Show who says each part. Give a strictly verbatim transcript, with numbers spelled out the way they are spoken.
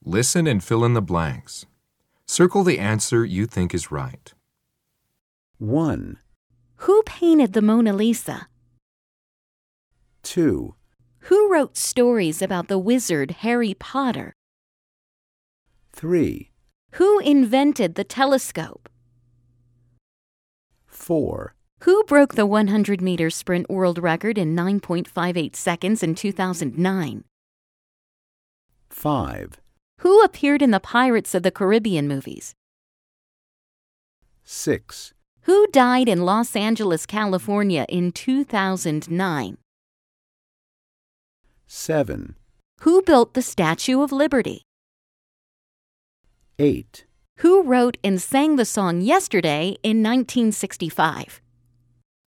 Speaker 1: Listen and fill in the blanks. Circle the answer you think is right.
Speaker 2: one,
Speaker 3: Who painted the Mona Lisa?
Speaker 2: two,
Speaker 3: Who wrote stories about the wizard Harry Potter?
Speaker 2: three,
Speaker 3: Who invented the telescope?
Speaker 2: four,
Speaker 3: Who broke the one hundred meter sprint world record in nine point five eight seconds in two thousand nine?
Speaker 2: five,
Speaker 3: Who appeared in the Pirates of the Caribbean movies?
Speaker 2: six,
Speaker 3: Who died in Los Angeles, California in two thousand nine?
Speaker 2: seven,
Speaker 3: Who built the Statue of Liberty?
Speaker 2: eight,
Speaker 3: Who wrote and sang the song Yesterday in nineteen sixty-five?